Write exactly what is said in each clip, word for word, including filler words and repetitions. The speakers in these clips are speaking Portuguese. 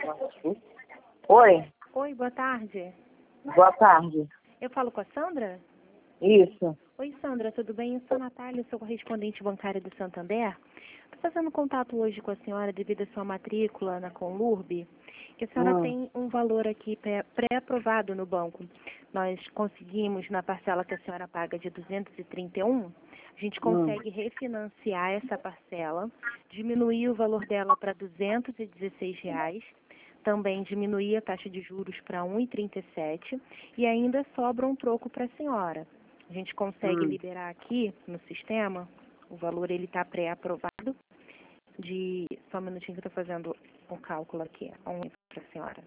Oi, Oi, boa tarde. boa tarde. Eu falo com a Sandra? Isso. Oi, Sandra, tudo bem? Eu sou a Natália, sou correspondente bancária do Santander. Estou fazendo contato hoje com a senhora devido à sua matrícula na Conlurb, que a senhora Hum. tem um valor aqui pré- pré-aprovado no banco. Nós conseguimos, na parcela que a senhora paga de duzentos e trinta e um, a gente consegue refinanciar essa parcela, diminuir o valor dela para duzentos e dezesseis reais, também diminuir a taxa de juros para um vírgula trinta e sete e ainda sobra um troco para a senhora. A gente consegue Hum. liberar aqui no sistema, o valor ele está pré-aprovado, de, só um minutinho que eu estou fazendo um cálculo aqui, um para a senhora.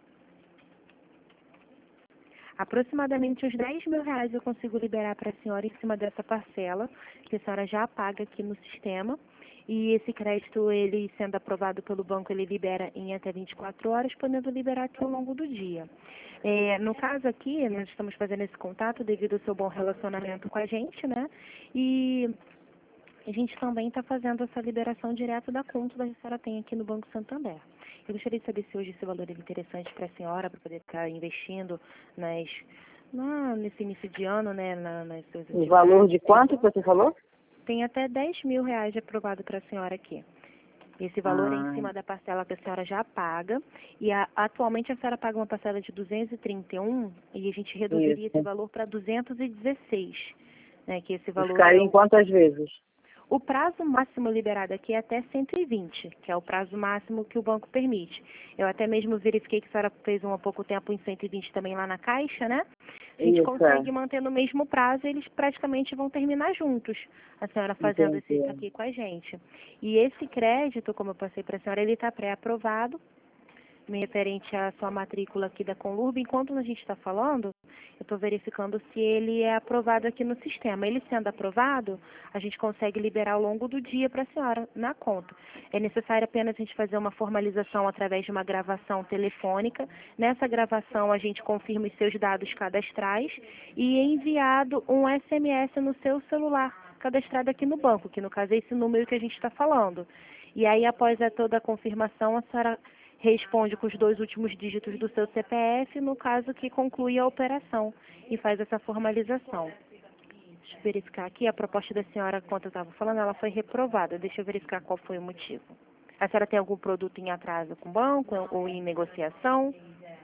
Aproximadamente uns dez mil reais eu consigo liberar para a senhora em cima dessa parcela, que a senhora já paga aqui no sistema. E esse crédito, ele sendo aprovado pelo banco, ele libera em até vinte e quatro horas, podendo liberar aqui ao longo do dia. É, no caso aqui, nós estamos fazendo esse contato devido ao seu bom relacionamento com a gente, né? E a gente também está fazendo essa liberação direto da conta que a senhora tem aqui no Banco Santander. Eu gostaria de saber se hoje esse valor é interessante para a senhora, para poder ficar investindo nas, na, nesse início de ano, né, na, nas suas O valor de quanto que você falou? Tem até dez mil reais aprovado para a senhora aqui. Esse valor é em Ah. cima da parcela que a senhora já paga. E a, atualmente a senhora paga uma parcela de duzentos e trinta e um e a gente reduziria Isso. esse valor para duzentos e dezesseis. Né, que esse valor Ficaria é em o, quantas vezes? o prazo máximo liberado aqui é até cento e vinte, que é o prazo máximo que o banco permite. Eu até mesmo verifiquei que a senhora fez um há pouco tempo em cento e vinte também lá na Caixa, né? A gente Isso, consegue é. manter no mesmo prazo e eles praticamente vão terminar juntos, a senhora fazendo Entendi. isso aqui com a gente. E esse crédito, como eu passei para a senhora, ele está pré-aprovado, referente à sua matrícula aqui da Conlurb. Enquanto a gente está falando, eu estou verificando se ele é aprovado aqui no sistema. Ele sendo aprovado, a gente consegue liberar ao longo do dia para a senhora na conta. É necessário apenas a gente fazer uma formalização através de uma gravação telefônica. Nessa gravação, a gente confirma os seus dados cadastrais e é enviado um S M S no seu celular cadastrado aqui no banco, que no caso é esse número que a gente está falando. E aí, após a toda a confirmação, a senhora responde com os dois últimos dígitos do seu C P F, no caso que conclui a operação e faz essa formalização. Deixa eu verificar aqui, a proposta da senhora, quanto eu estava falando, ela foi reprovada. Deixa eu verificar qual foi o motivo. A senhora tem algum produto em atraso com o banco ou em negociação?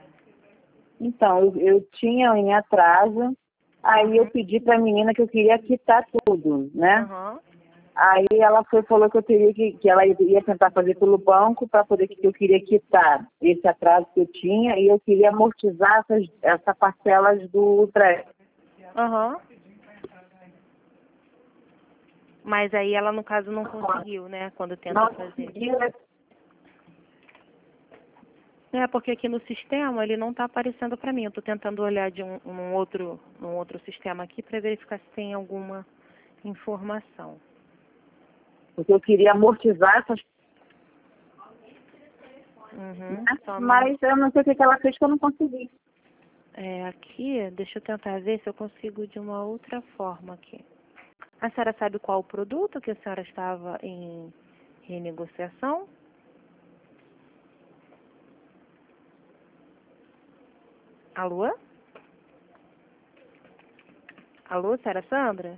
Então, eu, eu tinha em atraso, aí eu pedi para a menina que eu queria quitar tudo, né? Aham. Aí ela foi falou que eu teria que, que ela ia tentar fazer pelo banco para poder que eu queria quitar esse atraso que eu tinha e eu queria amortizar essas, essas parcelas do crédito. Aham. Mas aí ela, no caso, não conseguiu, né? Quando tenta Não fazer. conseguia, né? É, porque aqui no sistema ele não está aparecendo para mim. Eu estou tentando olhar de um, um outro, um outro sistema aqui para verificar se tem alguma informação. Porque eu queria amortizar essas, Uhum. né? Só um Mas eu não sei o que que ela fez que eu não consegui. É, aqui, deixa eu tentar ver se eu consigo de uma outra forma aqui. A senhora sabe qual o produto que a senhora estava em renegociação? Alô? Alô, senhora Sandra?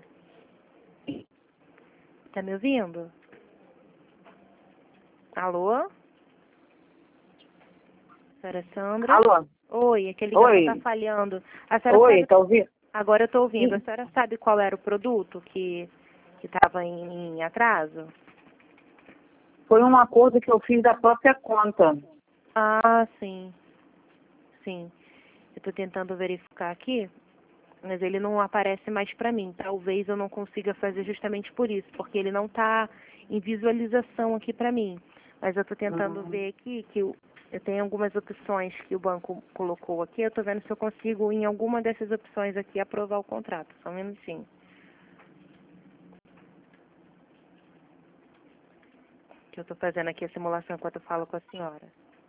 Tá me ouvindo? Alô? Senhora Sandra? Alô? Oi, é que a ligação Oi? está falhando. A senhora Oi, sabe... tá ouvindo? Agora eu estou ouvindo. A Sim. senhora sabe qual era o produto que que estava em, em atraso? Foi um acordo que eu fiz da própria conta. Ah, sim. Sim. Eu estou tentando verificar aqui, mas ele não aparece mais para mim. Talvez eu não consiga fazer justamente por isso, porque ele não está em visualização aqui para mim. Mas eu estou tentando Uhum. ver aqui que eu, eu tenho algumas opções que o banco colocou aqui. Eu estou vendo se eu consigo, em alguma dessas opções aqui, aprovar o contrato. Só um minutinho. Que eu estou fazendo aqui a simulação enquanto eu falo com a senhora.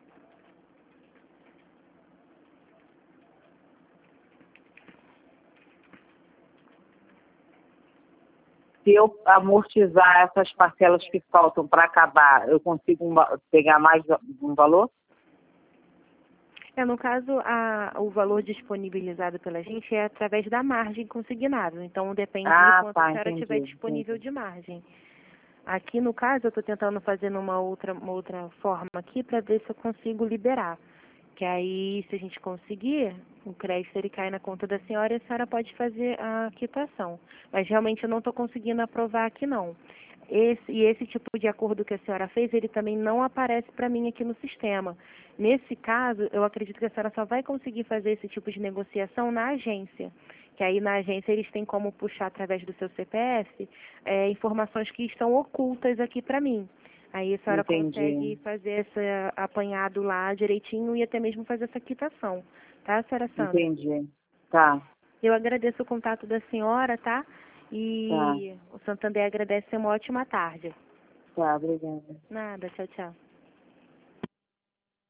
Se eu amortizar essas parcelas que faltam para acabar, eu consigo um va- pegar mais um valor? É, no caso, a, o valor disponibilizado pela gente é através da margem consignada. Então, depende de Ah, quanto tá, a senhora tiver entendi, disponível entendi. de margem. Aqui, no caso, eu estou tentando fazer numa outra, uma outra forma aqui para ver se eu consigo liberar. Que aí, se a gente conseguir, o crédito ele cai na conta da senhora e a senhora pode fazer a quitação. Mas realmente eu não estou conseguindo aprovar aqui, não. Esse, e esse tipo de acordo que a senhora fez, ele também não aparece para mim aqui no sistema. Nesse caso, eu acredito que a senhora só vai conseguir fazer esse tipo de negociação na agência. Que aí na agência eles têm como puxar através do seu C P F é, informações que estão ocultas aqui para mim. Aí a senhora Entendi, consegue fazer esse apanhado lá direitinho e até mesmo fazer essa quitação. Tá, senhora Sandra? entendi. Tá, Eu agradeço o contato da senhora, tá? tá, E o Santander agradece uma ótima tarde. tá, obrigada. Nada, tchau, tchau.